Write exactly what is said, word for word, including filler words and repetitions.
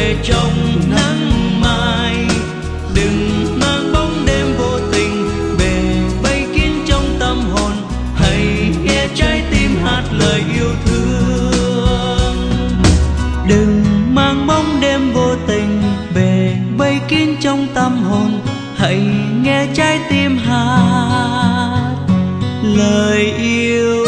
về trong nắng mai. Đừng mang bóng đêm vô tình về vây kín trong tâm hồn, hãy nghe trái tim hát lời yêu thương. Đừng mang bóng đêm vô tình về vây kín trong tâm hồn, hãy nghe trái tim hát lời yêu